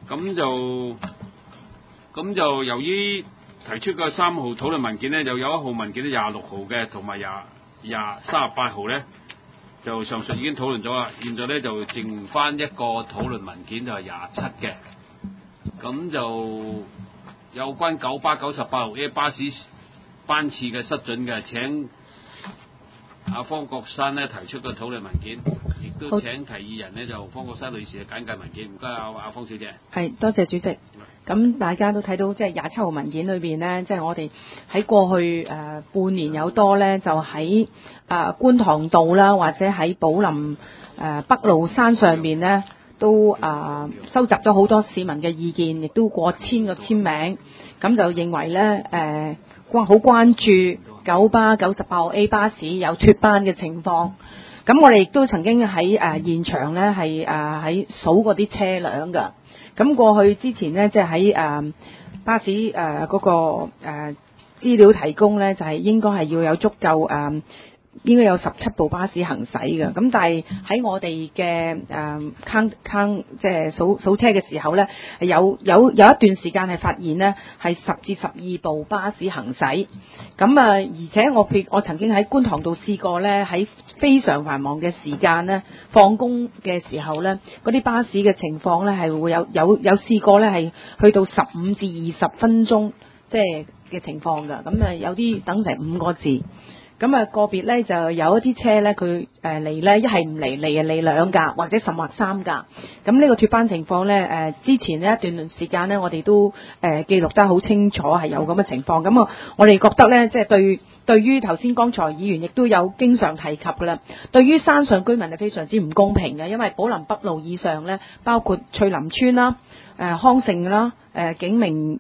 咁就由於提出個3號討論文件咧，就有1號文件咧26號嘅，同埋38號咧，就上述已經討論咗啦。現在咧就剩翻一個討論文件就係27嘅。咁就有關九巴98號 A 巴士班次嘅失準嘅，請阿方國珊咧提出個討論文件，亦都請提議人咧就方國珊女士嘅簡介文件。唔該阿方小姐。 係，多謝主席。咁大家都睇到即係27號文件裏邊呢，即係我哋喺過去半年有多呢，就喺觀塘道啦，或者喺寶林北路山上面呢，都收集咗好多市民嘅意見，亦都過千個簽名，咁就認為呢好關注九巴98號 A 巴士有脫班嘅情況。咁我哋亦都曾經喺現場呢，係喺數過啲車輛㗎。咁過去之前呢，即係喺巴士嗰個資料提供呢，就係應該係要有足夠應該有17部巴士行駛嘅。咁但係喺我哋嘅即係數車嘅時候呢，有一段時間係發現呢係10至12部巴士行駛。咁而且我曾經喺觀塘道試過呢，喺非常繁忙嘅時間呢，放工嘅時候呢，嗰啲巴士嘅情況呢係會有試過呢係去到15至20分鐘即係嘅情況㗎。咁有啲等成5個字。咁個別咧就有一啲車咧，佢嚟咧一係唔嚟嚟2架或者甚或3架。咁呢個脫班情況咧，之前呢一段時間咧，我哋都記錄得好清楚係有咁嘅情況。咁我哋覺得咧，即係對於頭先剛才議員亦都有經常提及㗎啦。對於山上居民係非常之唔公平嘅，因為寶林北路以上咧，包括翠林村啦、康盛啦、景明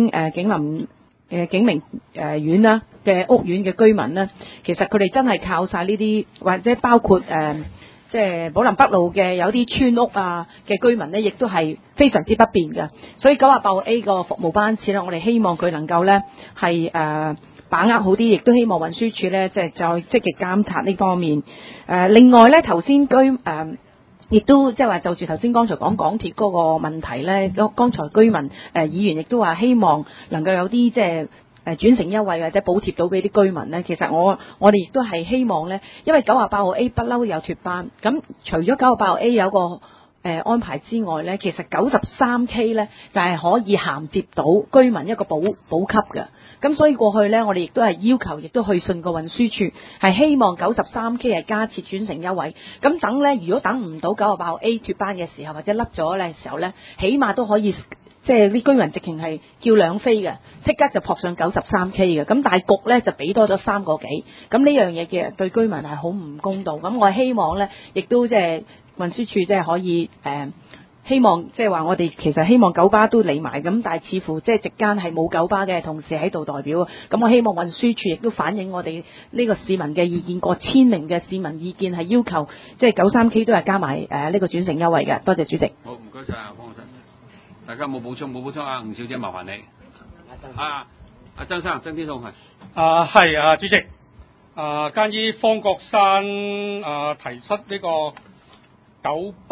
苑啦嘅屋苑嘅居民呢，其實佢哋真係靠晒呢啲，或者包括即係寶林北路嘅有啲村屋嘅居民呢，亦都係非常之不便嘅。所以98號 A 個服務班次呢，我哋希望佢能夠呢係把握好啲，亦都希望運輸署呢即係再積極監察呢方面。另外呢，頭先亦都即係話就住頭先剛才講港鐵嗰個問題呢，剛才居民議員亦都話希望能夠有啲即係轉乘優惠或者補貼到俾啲居民呢。其實我哋亦都係希望呢，因為98號 A 不嬲有脫班，咁除咗98號 A 有個安排之外呢，其實93K 呢就係可以銜接到居民一個補給嘅。咁所以過去呢，我哋亦都係要求，亦都去信過運輸署，係希望93K 係加設轉乘優惠。咁等呢，如果等唔到98號 A 脫班嘅時候，或者甩咗嘅時候呢，起碼都可以即係啲居民直情係叫兩飛嘅，即刻就撲上93K 嘅。咁但係局呢就俾多咗3個幾。咁呢樣嘢其實對居民係好唔公道。咁我希望呢，亦都即係運輸署即係可以希望即係話我哋其實希望九巴都嚟埋，咁但係似乎即係席間係冇九巴嘅同事喺度代表。咁我希望運輸署亦都反映我哋呢個市民嘅意見，過千名嘅市民意見係要求即係93K 都係加埋呢個轉乘優惠嘅。多謝主席。 好，唔該晒啊，方國珊。大家冇補充啊，吳小姐麻煩你。阿曾生，曾天送係。 係主席。關於方國珊提出呢個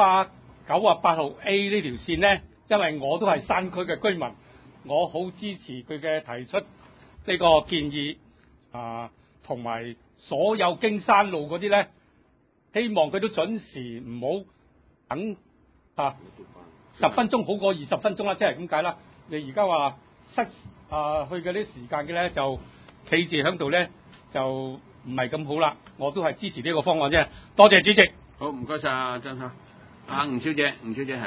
98號 A 呢條線呢，因為我都係山區嘅居民，我好支持佢嘅提出呢個建議，同埋所有經山路嗰啲呢，希望佢都準時，唔好等10分鐘好過20分鐘啦，即係咁解啦。你而家話塞去嗰啲時間嘅呢，就企住喺度呢，就唔係咁好啦。我都係支持呢個方案啫。多謝主席。 好，唔該晒啊，張生。吳小姐係。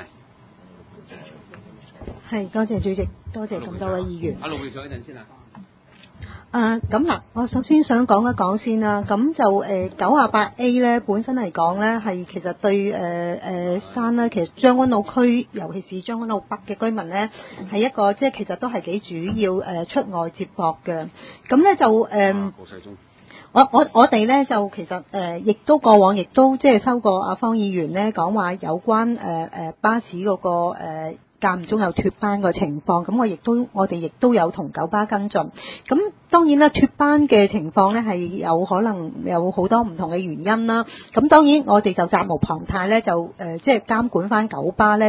係，多謝主席，多謝咁多位議員。 陸會長一陣先啊。 咁嗱，我首先想講一講先啦。咁就98 A 咧，本身嚟講咧，係其實對山咧，其實將軍澳區，尤其是將軍澳北嘅居民咧，係一個即係其實都係幾主要出外接駁嘅。咁咧就我哋咧就其實亦都過往亦都即係收過阿方議員咧講話有關巴士嗰個間唔中有脫班個情況，咁我哋亦都有同九巴跟進。咁當然啦，脫班嘅情況咧係有可能有好多唔同嘅原因啦。咁當然我哋就責無旁貸咧，就即係監管翻九巴咧，佢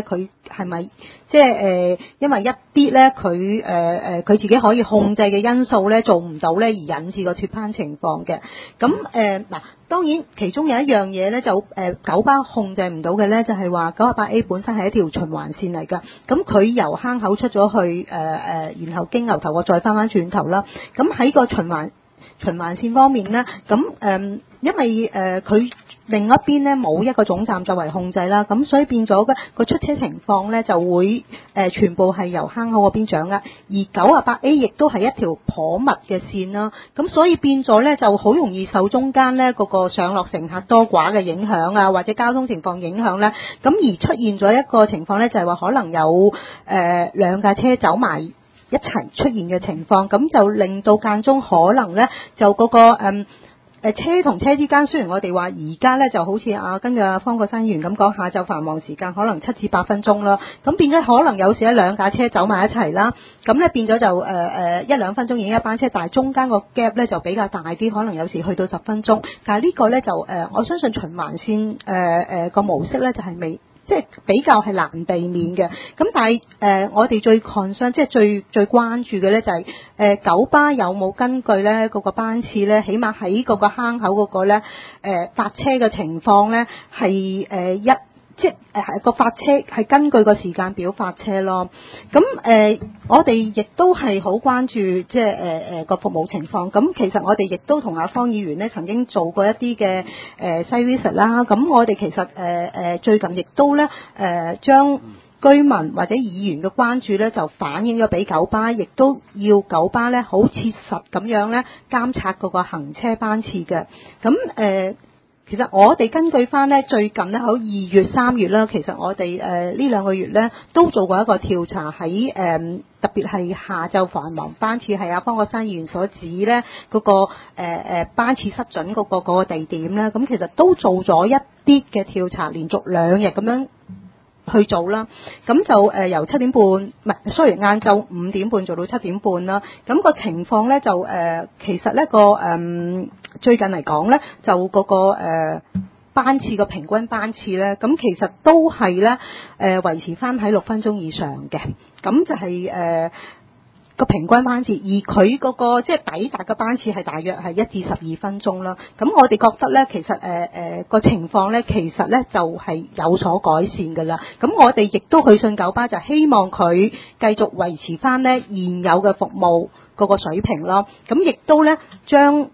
係咪即係因為一啲咧佢自己可以控制嘅因素咧做唔到咧，而引致個脫班情況嘅。咁嗱，當然其中有一樣嘢咧就九巴控制唔到嘅咧，就係話928A 本身係一條循環線嚟㗎。咁佢由坑口出咗去然後經牛頭角再翻轉頭啦。咁喺個循環線方面咧，咁因為佢另一邊咧冇一個總站作為控制啦，咁所以變咗個出車情況咧就會全部係由坑口嗰邊掌握，而928A 亦都係一條頗密嘅線啦，咁所以變咗咧就好容易受中間咧個上落乘客多寡嘅影響啊，或者交通情況影響咧，咁而出現咗一個情況咧就係話可能有兩架車走埋一齊出現嘅情況，咁就令到間中可能咧就嗰個車同車之間，雖然我哋話而家咧就好似根據方國珊議員咁講，下晝繁忙時間可能7至8分鐘啦，咁變咗可能有時兩架車走埋一齊啦，咁咧變咗就1-2分鐘已經一班車，但係中間個 gap 咧就比較大啲，可能有時去到10分鐘，但係呢個咧就我相信循環線個模式咧就係未。即係比較係難避免嘅，咁但係我哋最 concern 即係最關注嘅咧就係九巴有冇根據咧嗰個班次咧，起碼喺嗰個坑口嗰個咧發車嘅情況咧係即係個發車係根據個時間表發車咯。咁我哋亦都係好關注即係個服務情況。咁其實我哋亦都同阿方議員咧曾經做過一啲嘅site visit 啦。咁我哋其實最近亦都咧將居民或者議員嘅關注咧就反映咗俾九巴，亦都要九巴咧好切實咁樣咧監察嗰個行車班次嘅。咁其實我哋根據翻咧最近咧喺2月3月啦，其實我哋呢兩個月咧都做過一個調查，喺特別係下晝繁忙班次係方國珊議員所指咧嗰個班次失準嗰個地點咧，咁其實都做咗一啲嘅調查，連續2日咁樣去做啦，咁就由7點半，唔係，sorry，晏晝5點半做到7點半啦。咁個情況咧就其實咧最近嚟講咧，就嗰個班次個平均班次咧，咁其實都係咧維持翻喺6分鐘以上嘅，咁就係個平均班次，而佢嗰個即係抵達嘅班次係大約係1至12分鐘啦。咁我哋覺得咧，其實個情況咧，其實咧就係有所改善㗎啦。咁我哋亦都去信九巴，就希望佢繼續維持翻咧現有嘅服務嗰個水平咯。咁亦都咧將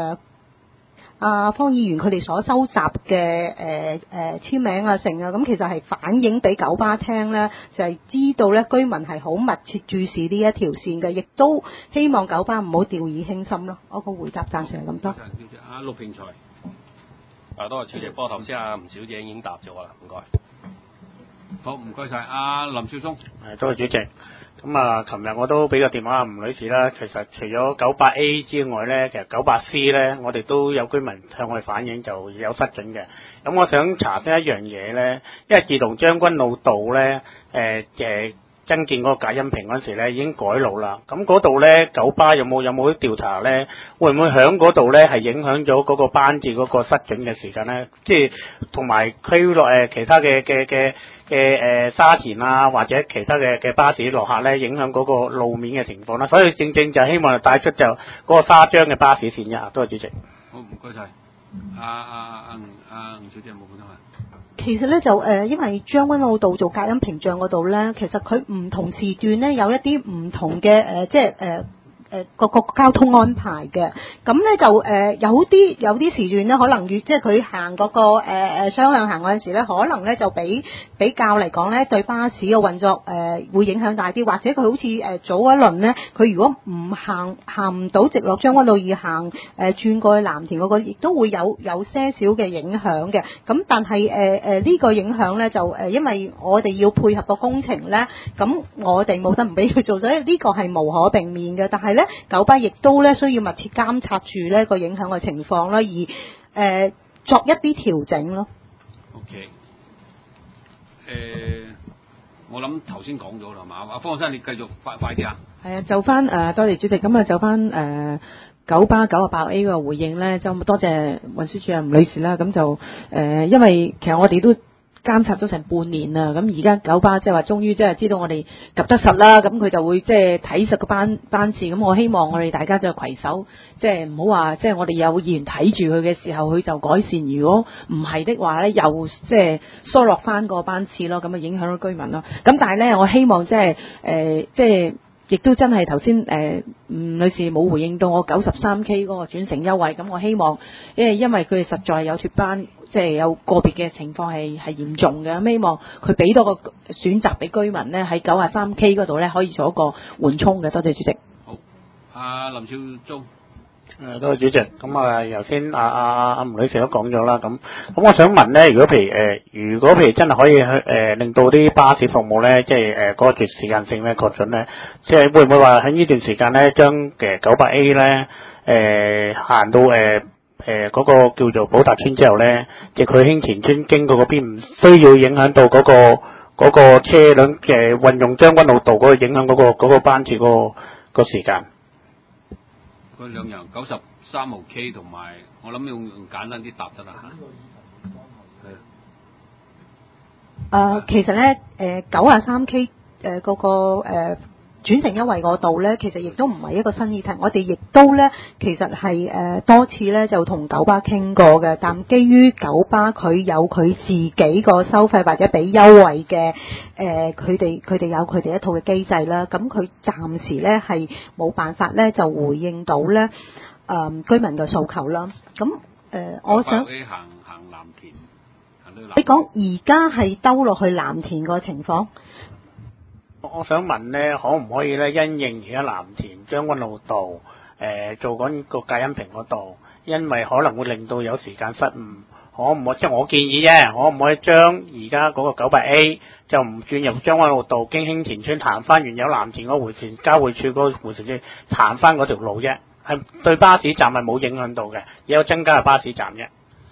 方議員佢哋所收集嘅簽名啊成啊，咁其實係反映俾九巴聽咧，就係知道咧居民係好密切注視呢一條線嘅，亦都希望九巴唔好掉以輕心咯。我個回答暫時係咁多。 陸平財， 多謝主席，不過頭先吳小姐已經答咗啦，唔該。 好，唔該晒。林少聰。 多謝主席。咁琴日我都俾個電話吳女士啦。其實除咗98A 之外咧，其實98C 咧，我哋都有居民向我哋反映就有失準嘅。咁我想查翻一樣嘢咧，因為自從將軍澳道咧增建嗰個隔音屏嗰陣時咧，已經改路啦。咁嗰度咧，九巴有冇啲調查咧？會唔會響嗰度咧係影響咗嗰個班次嗰個失準嘅時間咧？即係同埋區內其他嘅沙田啊，或者其他嘅巴士落客咧，影響嗰個路面嘅情況啦。所以正正就希望帶出就嗰個沙張嘅巴士線一。多謝主席。 好，唔該晒。吳小姐有冇補充啊？ 其實咧就因為將軍澳道做隔音屏障嗰度咧，其實佢唔同時段咧有一啲唔同嘅即係個交通安排嘅，咁咧就有啲時段咧，可能即係佢行嗰個雙向行嗰陣時咧，可能咧就比較嚟講咧，對巴士嘅運作會影響大啲，或者佢好似早一輪咧，佢如果唔行唔到直落將軍澳而行轉過去藍田嗰個，亦都會有些少嘅影響嘅。咁但係呢個影響咧就因為我哋要配合個工程咧，咁我哋冇得唔俾佢做，所以呢個係無可避免嘅。但係咧，九巴亦都咧需要密切監察住呢個影響嘅情況啦，而作一啲調整咯。 OK， 我諗頭先講咗啦嘛，阿方生你繼續快啲啊。係啊， 就翻多謝主席，咁啊就翻九巴98A 嘅回應咧，就多謝運輸主任吳女士啦。咁就因為其實我哋都監察咗成半年啦，咁而家九巴即係話終於即係知道我哋及得實啦，咁佢就會即係睇實個班次，咁我希望我哋大家就攜手，即係唔好話即係我哋有議員睇住佢嘅時候，佢就改善，如果唔係的話咧，又即係疏落翻個班次咯，咁啊影響到居民咯。咁但係咧，我希望即係亦都真係頭先吳女士冇回應到我93K 嗰個轉乘優惠，咁我希望因為佢哋實在有脫班，即係有個別嘅情況係嚴重嘅，咁希望佢俾多個選擇俾居民咧，喺93K 嗰度咧可以做一個緩衝嘅。多謝主席。 好，林少忠。 多謝主席。咁啊，頭先阿吳女士都講咗啦。咁我想問咧，如果譬如真係可以去令到啲巴士服務咧，即係嗰個時間性咧確準咧，即係會唔會話喺呢段時間咧，將98A 咧行到嗰個叫做寶達村之後咧，即係佢興田村經過嗰邊，唔需要影響到嗰個車輛嘅運用將軍澳道嗰個影響嗰個班次個時間。 嗰兩樣93號 K 同埋，我諗用簡單啲答得啦嚇。 其實咧93K 嗰個轉乘優惠嗰度咧，其實亦都唔係一個新議題。我哋亦都咧，其實係多次咧就同九巴傾過嘅，但基於九巴佢有佢自己個收費或者俾優惠嘅佢哋有佢哋一套嘅機制啦。咁佢暫時咧係冇辦法咧就回應到咧居民嘅訴求啦。咁我想行藍田，行到藍田。 你講而家係兜落去藍田個情況？ 我想問咧，可唔可以咧因應而家藍田將軍澳道做緊個隔音屏嗰度，因為可能會令到有時間失誤，可唔可以即係我建議啫？可唔可以將而家嗰個98A就唔轉入將軍澳道，經興田村行翻原有藍田嗰回旋交匯處嗰個回旋處行翻嗰條路啫，係對巴士站係冇影響到嘅，只有增加個巴士站啫。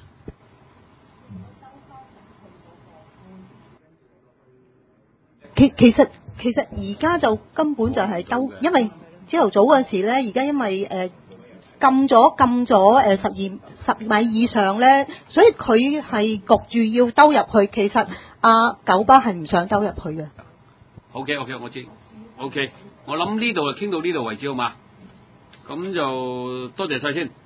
其實而家就根本就係因為朝頭早嗰時咧，而家因為禁咗12米以上咧，所以佢係焗住要兜入去。其實九巴係唔想兜入去嘅。 OK， 我知。OK， 我諗呢度就傾到呢度為止好嘛？咁就多謝晒先。